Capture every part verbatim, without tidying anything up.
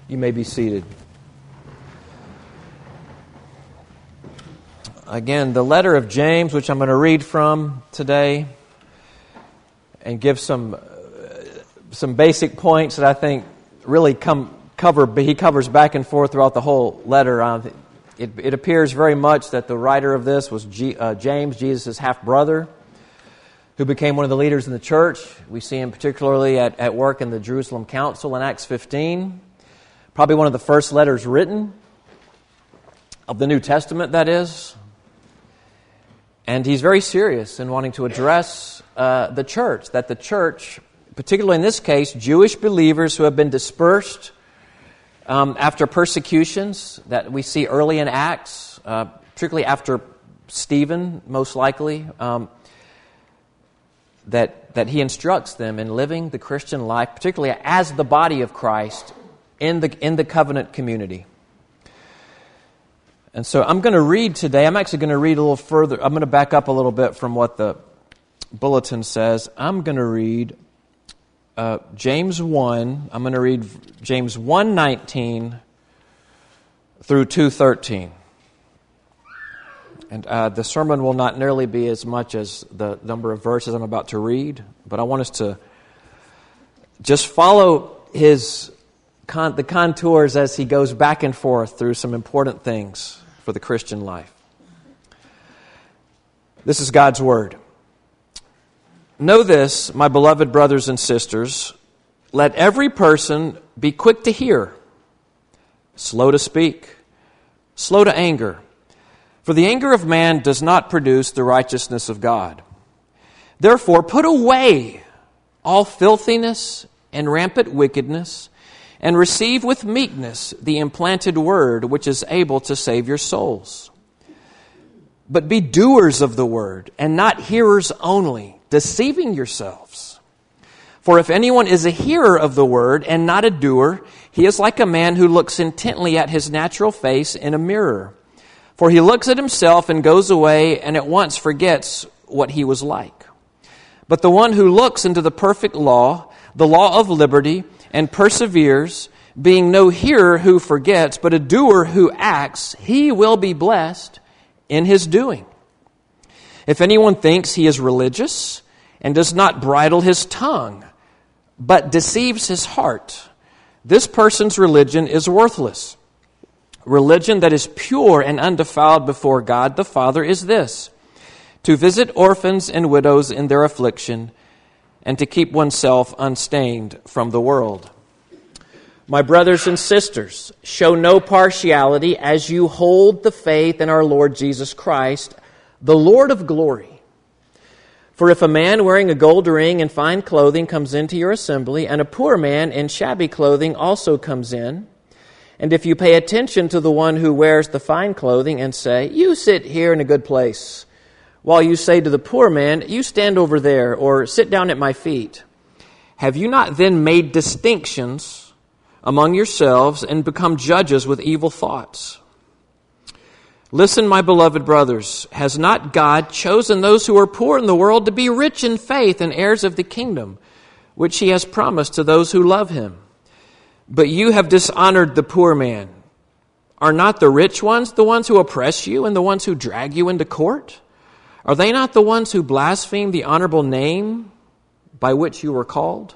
You may be seated. Again, the letter of James, which I'm going to read from today and give some uh, some basic points that I think really come cover. He covers back and forth throughout the whole letter. Uh, it, it appears very much that the writer of this was G, uh, James, Jesus' half-brother, who became one of the leaders in the church. We see him particularly at, at work in the Jerusalem Council in Acts fifteen. Probably one of the first letters written of the New Testament, that is. And he's very serious in wanting to address uh, the church, that the church, particularly in this case, Jewish believers who have been dispersed um, after persecutions that we see early in Acts, uh, particularly after Stephen, most likely, um, that, that he instructs them in living the Christian life, particularly as the body of Christ in the in the covenant community. And so I'm going to read today, I'm actually going to read a little further, I'm going to back up a little bit from what the bulletin says. I'm going to read uh, James one, I'm going to read James one nineteen through two thirteen. And uh, the sermon will not nearly be as much as the number of verses I'm about to read, but I want us to just follow his Con- the contours as he goes back and forth through some important things for the Christian life. This is God's Word. Know this, my beloved brothers and sisters, let every person be quick to hear, slow to speak, slow to anger, for the anger of man does not produce the righteousness of God. Therefore, put away all filthiness and rampant wickedness, and receive with meekness the implanted word which is able to save your souls. But be doers of the word, and not hearers only, deceiving yourselves. For if anyone is a hearer of the word and not a doer, he is like a man who looks intently at his natural face in a mirror. For he looks at himself and goes away and at once forgets what he was like. But the one who looks into the perfect law, the law of liberty, and perseveres, being no hearer who forgets, but a doer who acts, he will be blessed in his doing. If anyone thinks he is religious and does not bridle his tongue, but deceives his heart, this person's religion is worthless. Religion that is pure and undefiled before God the Father is this: to visit orphans and widows in their affliction, and to keep oneself unstained from the world. My brothers and sisters, show no partiality as you hold the faith in our Lord Jesus Christ, the Lord of glory. For if a man wearing a gold ring and fine clothing comes into your assembly, and a poor man in shabby clothing also comes in, and if you pay attention to the one who wears the fine clothing and say, "You sit here in a good place," while you say to the poor man, "You stand over there," or "Sit down at my feet," have you not then made distinctions among yourselves and become judges with evil thoughts? Listen, my beloved brothers, has not God chosen those who are poor in the world to be rich in faith and heirs of the kingdom, which he has promised to those who love him? But you have dishonored the poor man. Are not the rich ones the ones who oppress you and the ones who drag you into court? Are they not the ones who blaspheme the honorable name by which you were called?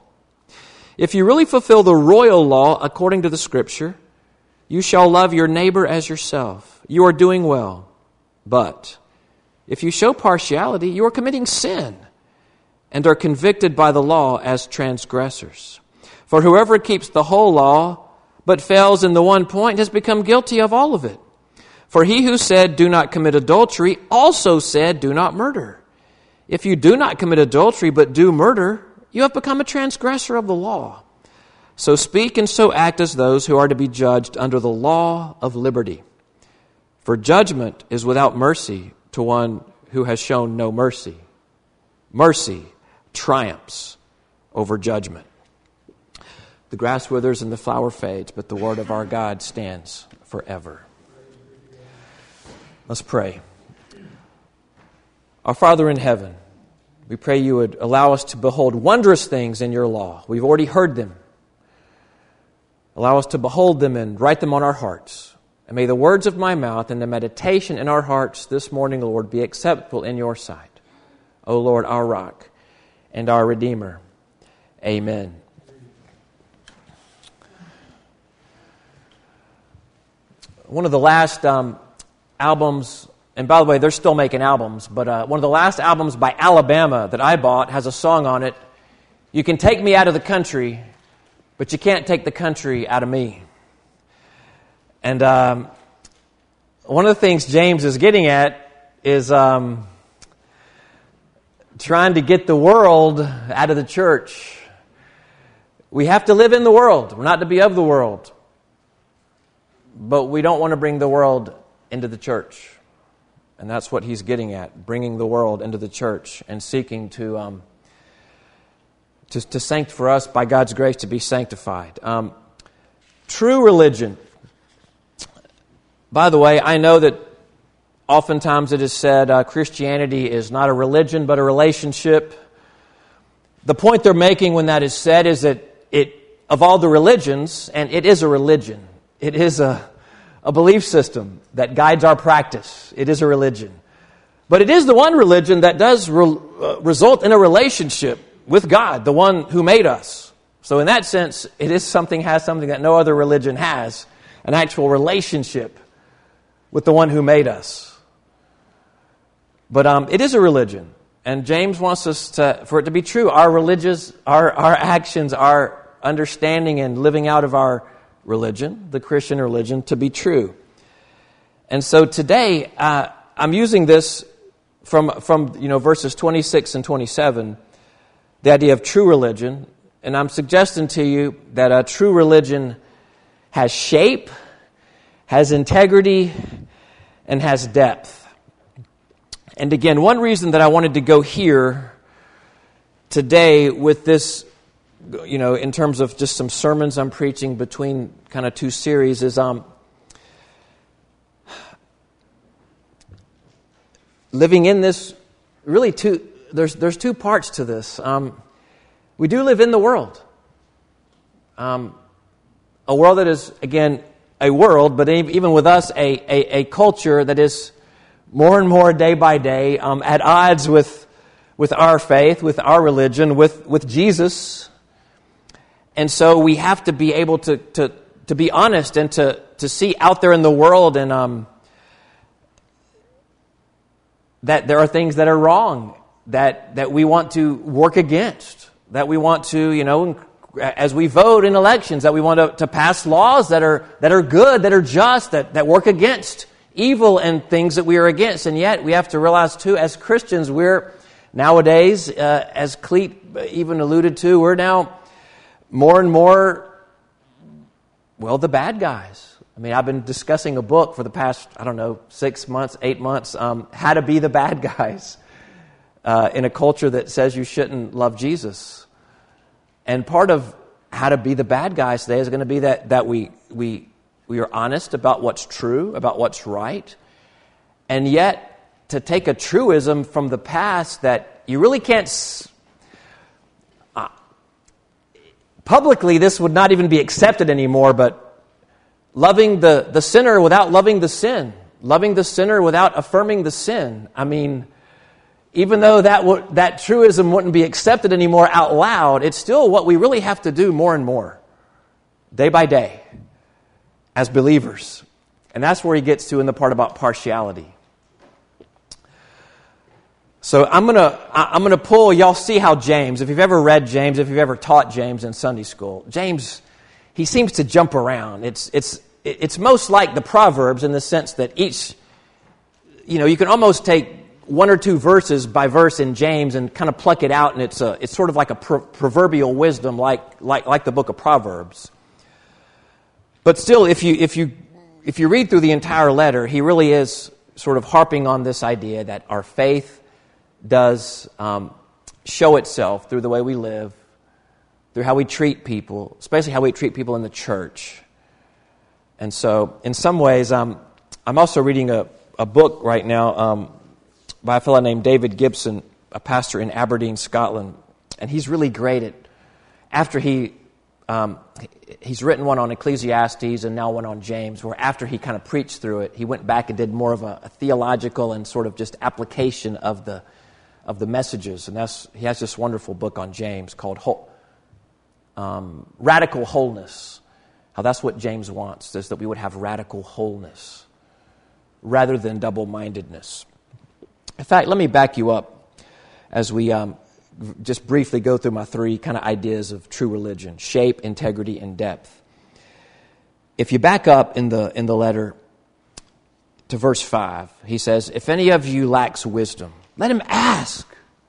If you really fulfill the royal law according to the Scripture, you shall love your neighbor as yourself. You are doing well. But if you show partiality, you are committing sin and are convicted by the law as transgressors. For whoever keeps the whole law but fails in the one point has become guilty of all of it. For he who said, "Do not commit adultery," also said, "Do not murder." If you do not commit adultery but do murder, you have become a transgressor of the law. So speak and so act as those who are to be judged under the law of liberty. For judgment is without mercy to one who has shown no mercy. Mercy triumphs over judgment. The grass withers and the flower fades, but the word of our God stands forever. Let's pray. Our Father in heaven, we pray you would allow us to behold wondrous things in your law. We've already heard them. Allow us to behold them and write them on our hearts. And may the words of my mouth and the meditation in our hearts this morning, Lord, be acceptable in your sight. O Lord, our rock and our Redeemer. Amen. One of the last um, albums, and by the way, they're still making albums, but uh, one of the last albums by Alabama that I bought has a song on it, "You can take me out of the country, but you can't take the country out of me." And um, one of the things James is getting at is um, trying to get the world out of the church. We have to live in the world. We're not to be of the world. But we don't want to bring the world into the church. And that's what he's getting at, bringing the world into the church and seeking to um, to, to sanct for us by God's grace to be sanctified. Um, true religion. By the way, I know that oftentimes it is said uh, Christianity is not a religion but a relationship. The point they're making when that is said is that it, of all the religions, and it is a religion, it is a, a belief system that guides our practice. It is a religion. But it is the one religion that does re, uh, result in a relationship with God, the one who made us. So in that sense, it is something, has something that no other religion has, an actual relationship with the one who made us. But um, it is a religion. And James wants us to, for it to be true, our religious, our, our actions, our understanding and living out of our religion, the Christian religion, to be true. And so today, uh, I'm using this from, from you know verses twenty-six and twenty-seven, the idea of true religion, and I'm suggesting to you that a true religion has shape, has integrity, and has depth. And again, one reason that I wanted to go here today with this, you know, in terms of just some sermons I'm preaching between kind of two series is um, living in this, really two, there's there's two parts to this. Um, we do live in the world. Um, a world that is, again, a world, but even with us, a, a, a culture that is more and more day by day um, at odds with with our faith, with our religion, with, with Jesus. And so we have to be able to to, to be honest and to, to see out there in the world and um, that there are things that are wrong, that, that we want to work against, that we want to, you know, as we vote in elections, that we want to, to pass laws that are that are good, that are just, that, that work against evil and things that we are against. And yet we have to realize too, as Christians, we're nowadays, uh, as Cleet even alluded to, we're now more and more, well, the bad guys. I mean, I've been discussing a book for the past, I don't know, six months, eight months, um, how to be the bad guys uh, in a culture that says you shouldn't love Jesus. And part of how to be the bad guys today is going to be that that we we we are honest about what's true, about what's right, and yet to take a truism from the past that you really can't. Uh, publicly, this would not even be accepted anymore. But loving the the sinner without loving the sin, loving the sinner without affirming the sin. I mean, even though that w- that truism wouldn't be accepted anymore out loud, it's still what we really have to do more and more, day by day, as believers. And that's where he gets to in the part about partiality. So I'm gonna I'm gonna pull. Y'all see how James, if you've ever read James, if you've ever taught James in Sunday school, James, he seems to jump around. It's it's it's most like the Proverbs in the sense that each, you know, you can almost take one or two verses by verse in James and kind of pluck it out, and it's a it's sort of like a pro- proverbial wisdom, like like like the book of Proverbs. But still, if you if you if you read through the entire letter, he really is sort of harping on this idea that our faith does um, show itself through the way we live, through how we treat people, especially how we treat people in the church. And so, in some ways, um, I'm also reading a, a book right now um, by a fellow named David Gibson, a pastor in Aberdeen, Scotland. And he's really great at, after he um, he's written one on Ecclesiastes and now one on James, where after he kind of preached through it, he went back and did more of a, a theological and sort of just application of the of the messages. And that's he has this wonderful book on James called Whole, um, Radical Wholeness. How that's what James wants, is that we would have radical wholeness rather than double-mindedness. In fact, let me back you up as we um, just briefly go through my three kind of ideas of true religion: shape, integrity, and depth. If you back up in the in the letter to verse five, he says, "If any of you lacks wisdom, let him ask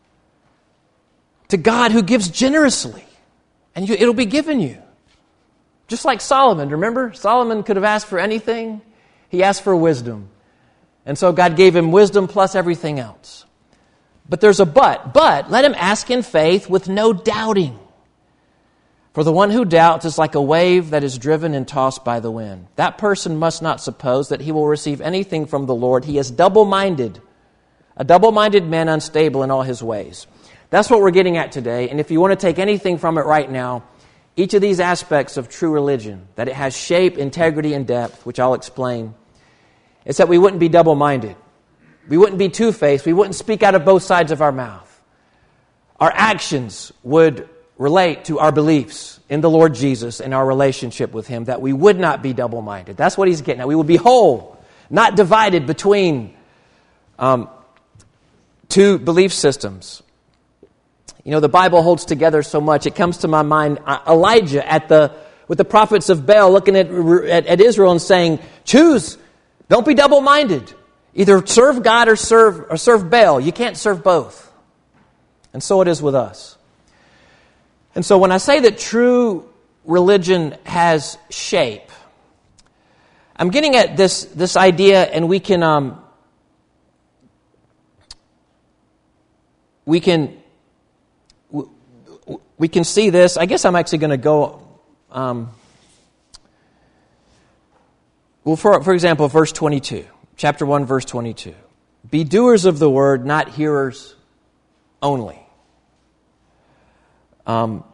to God who gives generously, and you, it'll be given you." Just like Solomon, remember? Solomon could have asked for anything. He asked for wisdom. And so God gave him wisdom plus everything else. But there's a but. But let him ask in faith with no doubting. For the one who doubts is like a wave that is driven and tossed by the wind. That person must not suppose that he will receive anything from the Lord. He is double-minded. A double-minded man, unstable in all his ways. That's what we're getting at today. And if you want to take anything from it right now, each of these aspects of true religion, that it has shape, integrity, and depth, which I'll explain, is that we wouldn't be double-minded. We wouldn't be two-faced. We wouldn't speak out of both sides of our mouth. Our actions would relate to our beliefs in the Lord Jesus and our relationship with Him, that we would not be double-minded. That's what he's getting at. We would be whole, not divided between um, two belief systems. You know, the Bible holds together so much. It comes to my mind, uh, Elijah at the with the prophets of Baal looking at, at, at Israel and saying, choose, don't be double-minded. Either serve God or serve or serve Baal. You can't serve both. And so it is with us. And so when I say that true religion has shape, I'm getting at this, this idea, and we can um, we can we can see this. I guess I'm actually going to go. Um, well, for for example, verse twenty-two, chapter one, verse twenty-two. Be doers of the word, not hearers only. Um,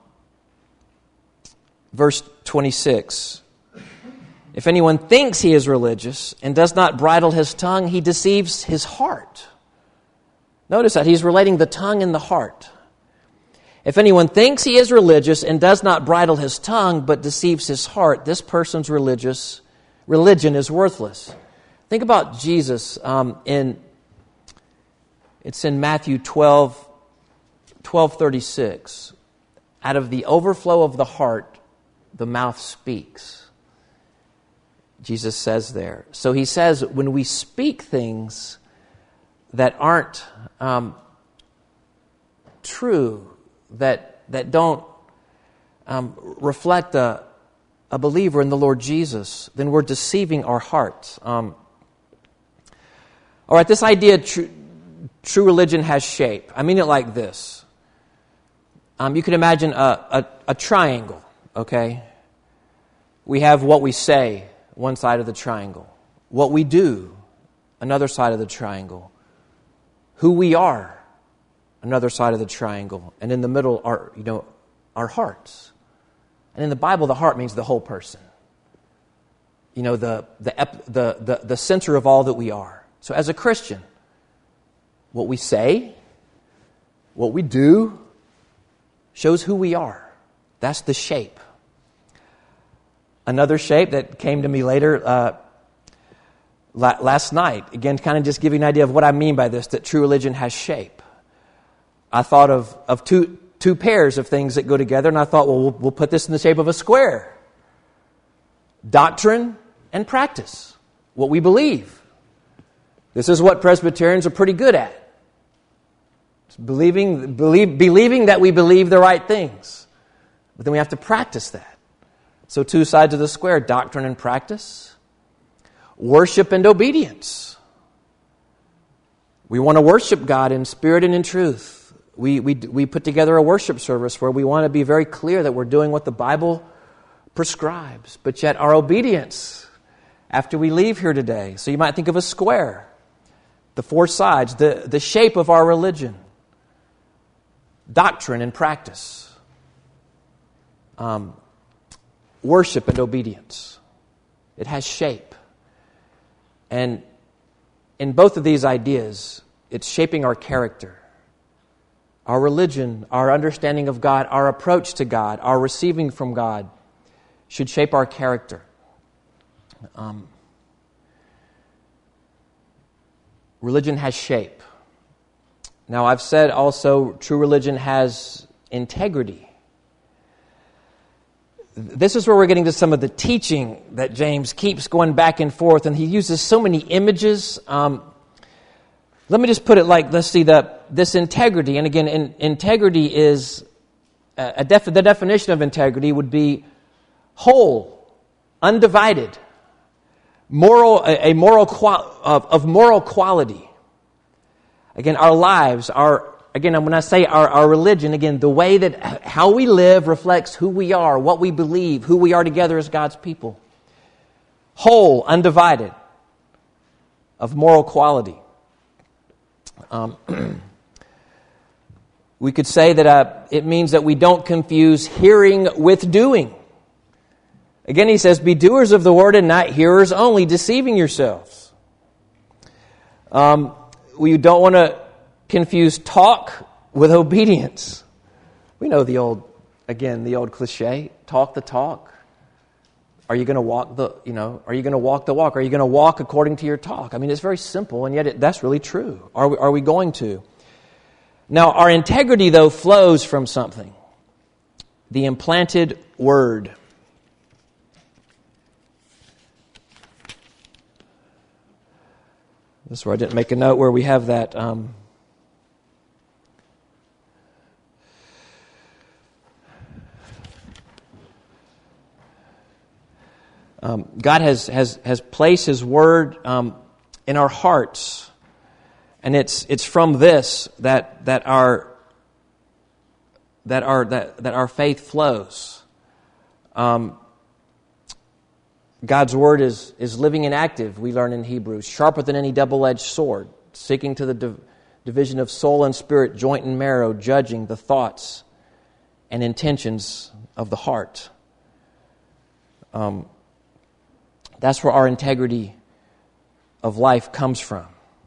verse twenty-six. If anyone thinks he is religious and does not bridle his tongue, he deceives his heart. Notice that he's relating the tongue and the heart. If anyone thinks he is religious and does not bridle his tongue but deceives his heart, this person's religious religion is worthless. Think about Jesus um, in it's in Matthew twelve, twelve thirty-six. Out of the overflow of the heart, the mouth speaks. Jesus says there. So he says when we speak things that aren't um, true, that that don't um, reflect a, a believer in the Lord Jesus, then we're deceiving our hearts. Um, all right, this idea true, true religion has shape. I mean it like this. Um, you can imagine a, a, a triangle, okay? We have what we say, one side of the triangle. What we do, another side of the triangle. Who we are, another side of the triangle. And in the middle are, you know, our hearts. And in the Bible, the heart means the whole person. You know, the the the the, the center of all that we are. So as a Christian, what we say, what we do, shows who we are. That's the shape. Another shape that came to me later uh, la- last night, again, kind of just giving an idea of what I mean by this, that true religion has shape. I thought of, of two two pairs of things that go together, and I thought, well, well, we'll put this in the shape of a square. Doctrine and practice, what we believe. This is what Presbyterians are pretty good at. It's believing, believe, believing that we believe the right things. But then we have to practice that. So two sides of the square, doctrine and practice, worship and obedience. We want to worship God in spirit and in truth. We, we, we put together a worship service where we want to be very clear that we're doing what the Bible prescribes. But yet our obedience after we leave here today. So you might think of a square, the four sides, the, the shape of our religion, doctrine and practice. Um, worship and obedience. It has shape. And in both of these ideas, it's shaping our character. Our religion, our understanding of God, our approach to God, our receiving from God should shape our character. Um, religion has shape. Now, I've said also true religion has integrity. This is where we're getting to some of the teaching that James keeps going back and forth, and he uses so many images. Um, let me just put it like, let's see, the, this integrity, and again, in, integrity is, a def, the definition of integrity would be whole, undivided, moral, a, a moral qual, of, of moral quality. Again, our lives, our again, when I say our, our religion, again, the way that how we live reflects who we are, what we believe, who we are together as God's people. Whole, undivided, of moral quality. Um, we could say that uh, it means that we don't confuse hearing with doing. Again, he says, be doers of the word and not hearers only, deceiving yourselves. Um, we don't want to confuse talk with obedience. We know the old, again, the old cliche, talk the talk. Are you going to walk the, you know, are you going to walk the walk? Are you going to walk according to your talk? I mean, it's very simple, and yet it, that's really true. Are we, are we going to? Now, our integrity, though, flows from something. The implanted word. This is where I didn't make a note where we have that. Um, um, God has, has, has placed His Word um, in our hearts, and it's it's from this that that our that our that, that our faith flows. Um, God's Word is, is living and active, we learn in Hebrews, sharper than any double-edged sword, seeking to the div- division of soul and spirit, joint and marrow, judging the thoughts and intentions of the heart. Um, that's where our integrity of life comes from.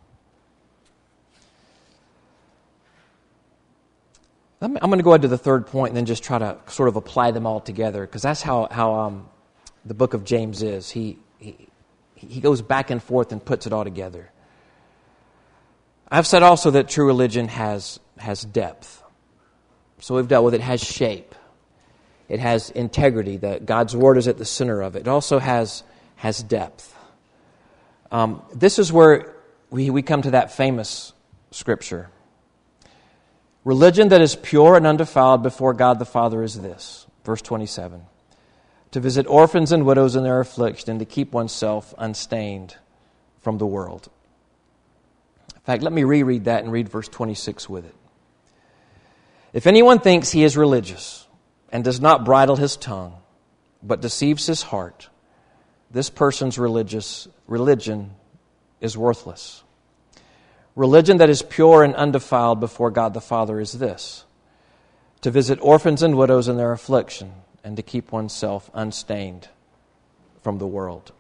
I'm going to go ahead to the third point and then just try to sort of apply them all together, because that's how... how um, the book of James is. He, he he goes back and forth and puts it all together. I've said also that true religion has has depth. So we've dealt with it. It has shape. It has integrity. That God's Word is at the center of it. It also has has depth. Um, this is where we, we come to that famous scripture. Religion that is pure and undefiled before God the Father is this. Verse twenty-seven. To visit orphans and widows in their affliction, and to keep oneself unstained from the world. In fact, let me reread that and read verse twenty-six with it. If anyone thinks he is religious and does not bridle his tongue, but deceives his heart, this person's religious religion is worthless. Religion that is pure and undefiled before God the Father is this: to visit orphans and widows in their affliction, and to keep oneself unstained from the world.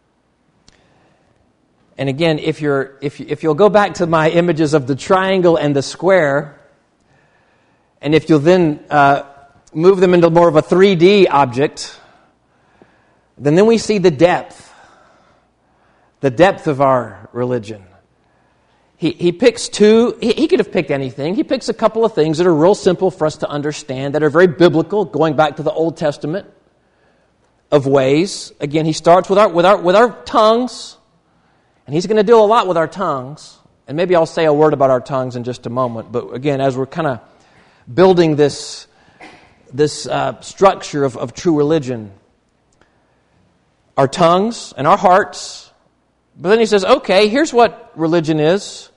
And again, if you're if you, if you'll go back to my images of the triangle and the square, and if you'll then uh, move them into more of a three D object, then then we see the depth, the depth of our religion. He he picks two, he, he could have picked anything. He picks a couple of things that are real simple for us to understand, that are very biblical, going back to the Old Testament of ways. Again, he starts with our with our with our tongues, and he's going to do a lot with our tongues. And maybe I'll say a word about our tongues in just a moment. But again, as we're kind of building this this uh, structure of, of true religion, our tongues and our hearts. But then he says, okay, here's what religion is.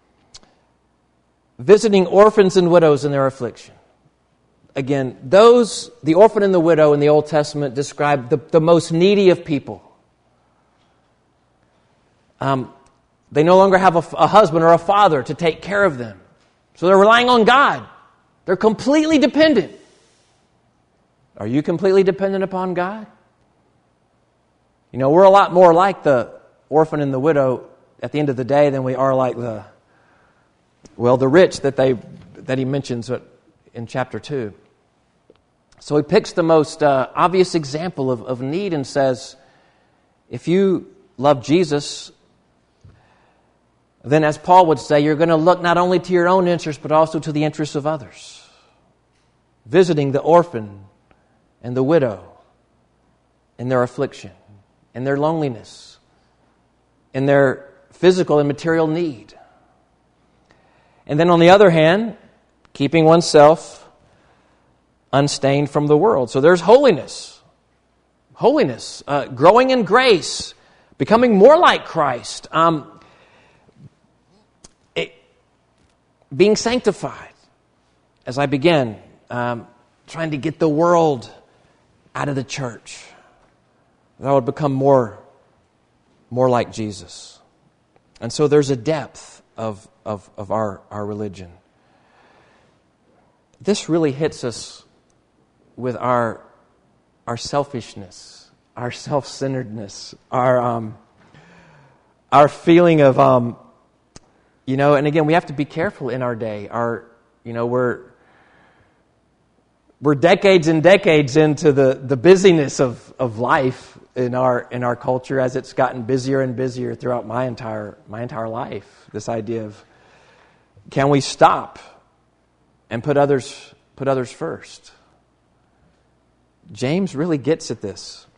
Visiting orphans and widows in their affliction. Again, those, the orphan and the widow in the Old Testament describe the, the most needy of people. Um, they no longer have a, a husband or a father to take care of them. So they're relying on God. They're completely dependent Are you completely dependent upon God? You know, we're a lot more like the orphan and the widow at the end of the day than we are like the, well, the rich that they that he mentions in chapter two. So he picks the most uh, obvious example of, of need and says, if you love Jesus, then as Paul would say, you're going to look not only to your own interests, but also to the interests of others. Visiting the orphan and the widow in their affliction, in their loneliness, in their physical and material need. And then on the other hand, keeping oneself unstained from the world. So there's holiness. Holiness. Uh, growing in grace. Becoming more like Christ. Um, it, being sanctified. As I begin, um, trying to get the world out of the church. That I would become more, more like Jesus. And so there's a depth of, of, of our, our religion. This really hits us with our our selfishness, our self-centeredness, our um, our feeling of um, you know. And again, we have to be careful in our day. Our you know we're we're decades and decades into the, the busyness of, of life in our in our culture as it's gotten busier and busier throughout my entire my entire life. This idea of, can we stop and put others put others first? James really gets at this.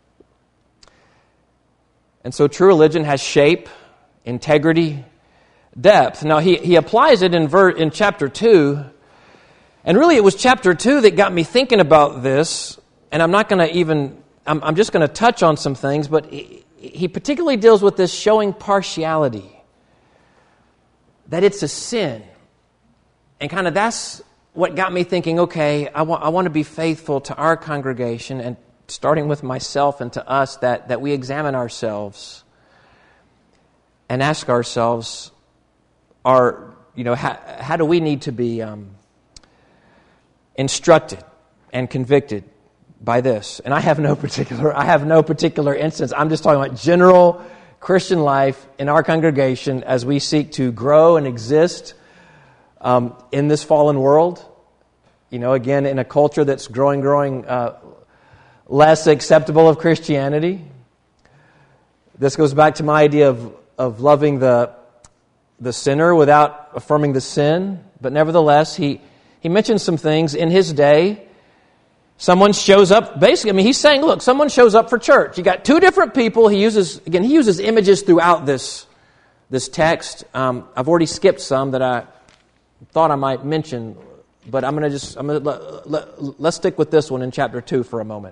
And so true religion has shape, integrity, depth. Now he, he applies it in ver, in chapter two. And really it was chapter two that got me thinking about this. And I'm not going to even, I'm, I'm just going to touch on some things, but he, he particularly deals with this showing partiality. That it's a sin. And kind of that's what got me thinking, okay, I want, I want to be faithful to our congregation, and starting with myself and to us, that, that we examine ourselves and ask ourselves, are, you know, how, how do we need to be um, instructed and convicted by this? And I have no particular, I have no particular instance. I'm just talking about general Christian life in our congregation as we seek to grow and exist Um, in this fallen world, you know, again, in a culture that's growing, growing uh, less acceptable of Christianity. This goes back to my idea of, of loving the the sinner without affirming the sin. But nevertheless, he, he mentions some things in his day. Someone shows up, basically, I mean, he's saying, look, someone shows up for church. You got two different people. He uses, again, he uses images throughout this, this text. Um, I've already skipped some that I thought I might mention, but I'm going to just, I'm going to let, let, let's stick with this one in chapter two for a moment.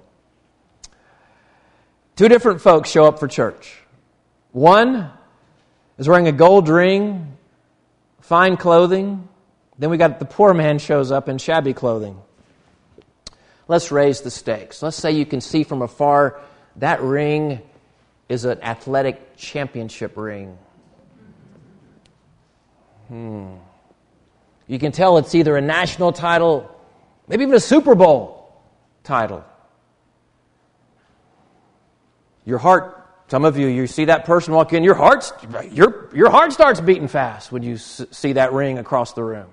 Two different folks show up for church. One is wearing a gold ring, fine clothing. Then we got the poor man shows up in shabby clothing. Let's raise the stakes. Let's say you can see from afar that ring is an athletic championship ring. Hmm. You can tell it's either a national title, maybe even a Super Bowl title. Your heart, some of you, you see that person walk in, your heart, your, your heart starts beating fast when you s- see that ring across the room.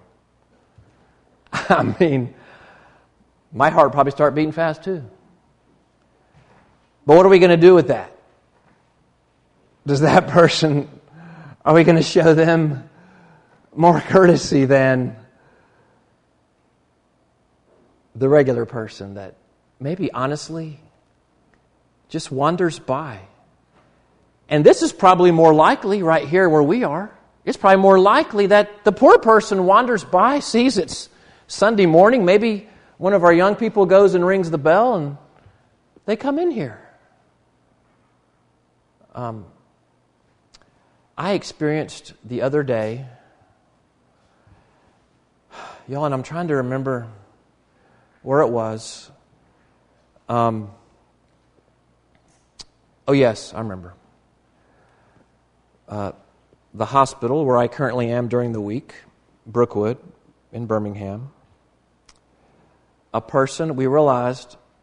I mean, my heart probably start beating fast too. But what are we going to do with that? Does that person, are we going to show them more courtesy than the regular person that maybe honestly just wanders by? And this is probably more likely right here where we are. It's probably more likely that the poor person wanders by, sees it's Sunday morning, maybe one of our young people goes and rings the bell and they come in here. Um, I experienced the other day, y'all, and I'm trying to remember where it was. Um, oh, yes, I remember. Uh, the hospital where I currently am during the week, Brookwood in Birmingham. A person, we realized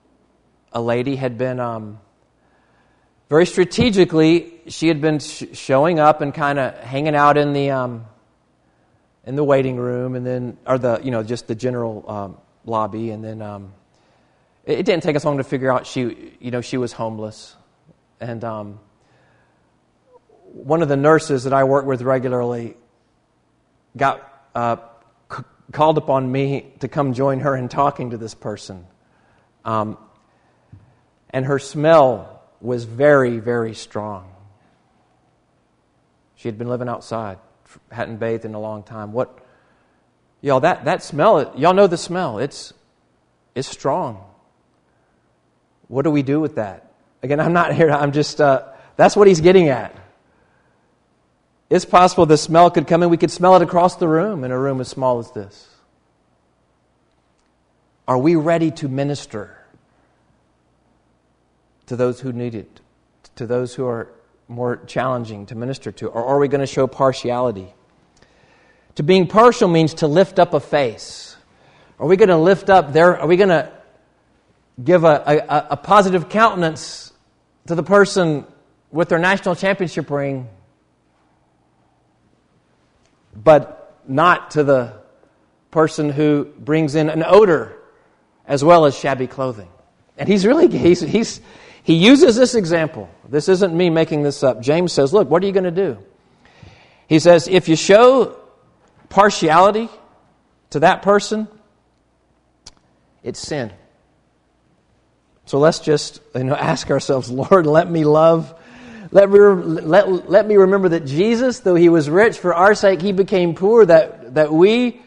a lady had been, um, very strategically, she had been sh- showing up and kind of hanging out in the um, in the waiting room, and then, or the, you know, just the general um, lobby, and then um, it, it didn't take us long to figure out she, you know, she was homeless, and um, one of the nurses that I work with regularly got uh, c- called upon me to come join her in talking to this person. Um, and her smell was very, very strong. She had been living outside, hadn't bathed in a long time. What, y'all, that, that smell, y'all know the smell. It's, it's strong. What do we do with that? Again, I'm not here, I'm just, uh, that's what he's getting at. It's possible the smell could come in. We could smell it across the room in a room as small as this. Are we ready to minister to those who need it, to those who are more challenging to minister to? Or are we going to show partiality? To being partial means to lift up a face. Are we going to lift up their, are we going to give a, a, a positive countenance to the person with their national championship ring, but not to the person who brings in an odor as well as shabby clothing? And he's really, he's, he's, he uses this example. This isn't me making this up. James says, look, what are you going to do? He says, if you show partiality to that person, it's sin. So let's just, you know, ask ourselves, Lord, let me love Let me, let, let me remember that Jesus, though He was rich, for our sake He became poor, that, that we,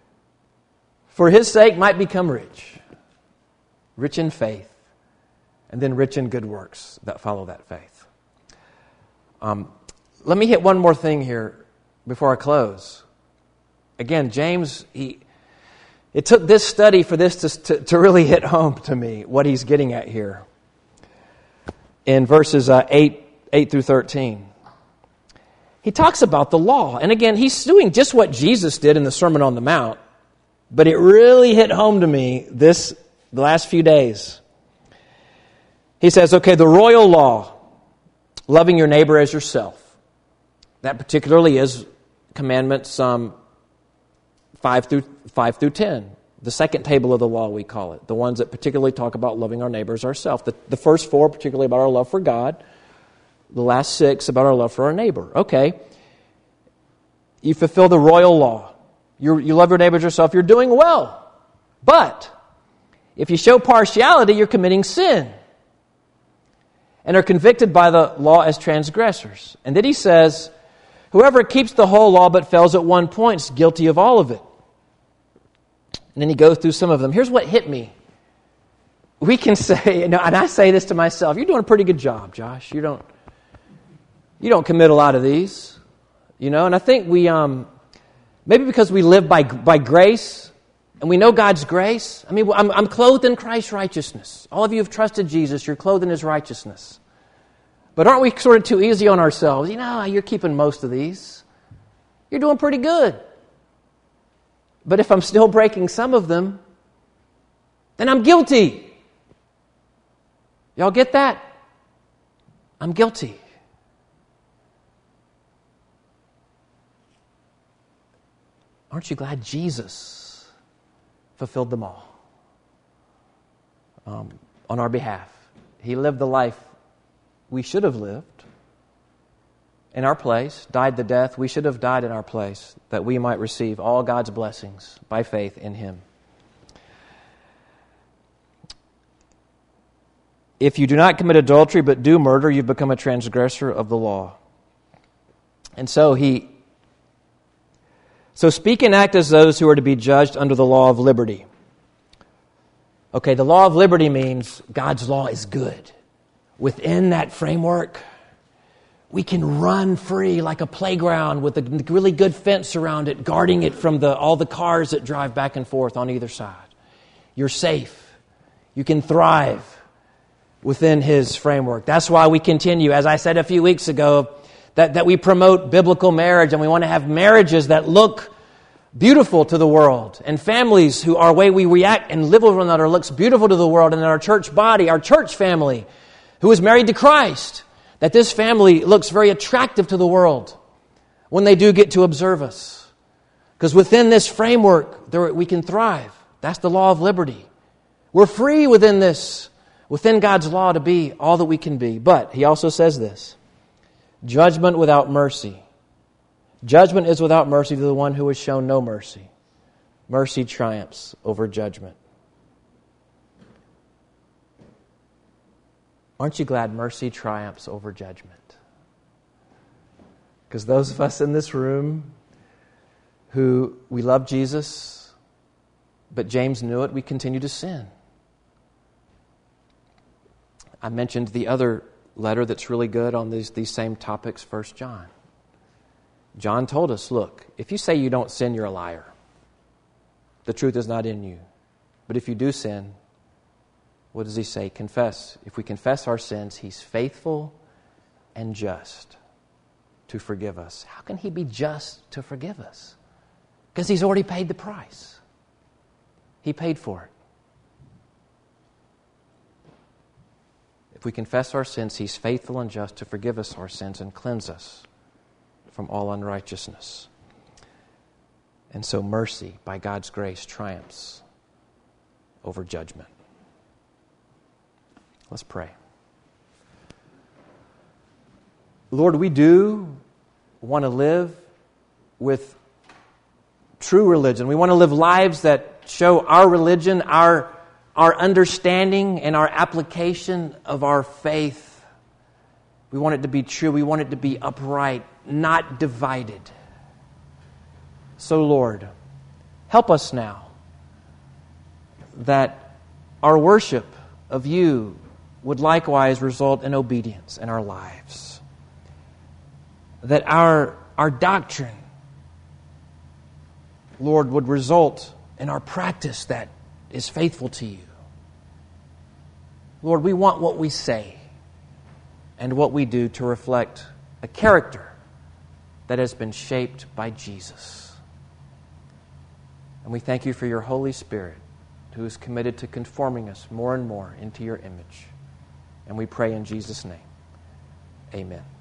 for His sake, might become rich. Rich in faith, and then rich in good works that follow that faith. Um, let me hit one more thing here before I close. Again, James, he, it took this study for this to, to, to really hit home to me, what he's getting at here. In verses uh, eight, eight through thirteen. He talks about the law. And again, he's doing just what Jesus did in the Sermon on the Mount. But it really hit home to me this the last few days. He says, okay, the royal law, loving your neighbor as yourself. That particularly is commandments um, five through five through ten. The second table of the law, we call it. The ones that particularly talk about loving our neighbors ourselves. The, the first four, particularly about our love for God. The last six about our love for our neighbor. Okay. You fulfill the royal law. You, you love your neighbors yourself. You're doing well. But if you show partiality, you're committing sin and are convicted by the law as transgressors. And then he says, whoever keeps the whole law but fails at one point is guilty of all of it. And then he goes through some of them. Here's what hit me. We can say, and I say this to myself, you're doing a pretty good job, Josh. You don't You don't commit a lot of these, you know. And I think we, um, maybe because we live by by grace, and we know God's grace. I mean, I'm, I'm clothed in Christ's righteousness. All of you have trusted Jesus. You're clothed in His righteousness. But aren't we sort of too easy on ourselves? You know, you're keeping most of these. You're doing pretty good. But if I'm still breaking some of them, then I'm guilty. Y'all get that? I'm guilty. Aren't you glad Jesus fulfilled them all um, on our behalf? He lived the life we should have lived in our place, died the death we should have died in our place, that we might receive all God's blessings by faith in Him. If you do not commit adultery but do murder, you've become a transgressor of the law. And so he So speak and act as those who are to be judged under the law of liberty. Okay, the law of liberty means God's law is good. Within that framework, we can run free like a playground with a really good fence around it, guarding it from the, all the cars that drive back and forth on either side. You're safe. You can thrive within His framework. That's why we continue, as I said a few weeks ago, That, that we promote biblical marriage, and we want to have marriages that look beautiful to the world, and families who our way we react and live with one another looks beautiful to the world, and our church body, our church family, who is married to Christ, that this family looks very attractive to the world when they do get to observe us. Because within this framework, there, we can thrive. That's the law of liberty. We're free within this, within God's law, to be all that we can be. But he also says this: judgment without mercy. Judgment is without mercy to the one who has shown no mercy. Mercy triumphs over judgment. Aren't you glad mercy triumphs over judgment? Because those of us in this room who we love Jesus, but James knew it, we continue to sin. I mentioned the other letter that's really good on these, these same topics, First John. John told us, look, if you say you don't sin, you're a liar. The truth is not in you. But if you do sin, what does he say? Confess. If we confess our sins, he's faithful and just to forgive us. How can he be just to forgive us? Because he's already paid the price. He paid for it. If we confess our sins, he's faithful and just to forgive us our sins and cleanse us from all unrighteousness. And so mercy, by God's grace, triumphs over judgment. Let's pray. Lord, we do want to live with true religion. We want to live lives that show our religion, our, our understanding and our application of our faith. We want it to be true. We want it to be upright, not divided. So, Lord, help us now that our worship of you would likewise result in obedience in our lives. That our, our doctrine, Lord, would result in our practice that is faithful to you. Lord, we want what we say and what we do to reflect a character that has been shaped by Jesus. And we thank you for your Holy Spirit, who is committed to conforming us more and more into your image. And we pray in Jesus' name. Amen.